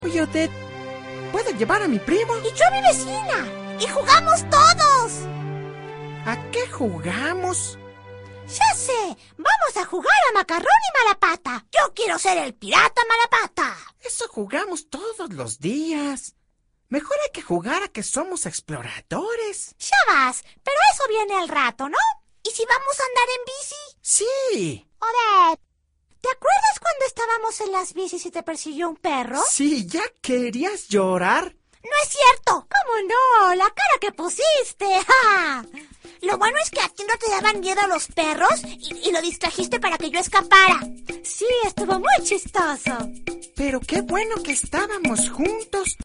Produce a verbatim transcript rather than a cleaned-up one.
Oye, Odette, ¿puedo llevar a mi primo? Y yo a mi vecina. Y jugamos todos. ¿A qué jugamos? Ya sé, vamos a jugar a Macarrón y Malapata. Yo quiero ser el pirata Malapata. Eso jugamos todos los días. Mejor hay que jugar a que somos exploradores. Ya vas, pero eso viene al rato, ¿no? ¿Y si vamos a andar en bici? Sí. Odette, ¿te acuerdas cuando estábamos en las bicis y te persiguió un perro? Sí, ¿ya querías llorar? ¡No es cierto! ¿Cómo no? ¡La cara que pusiste! ¡Ja! Lo bueno es que a ti no te daban miedo los perros y, y lo distrajiste para que yo escapara. Sí, estuvo muy chistoso. Pero qué bueno que estábamos juntos.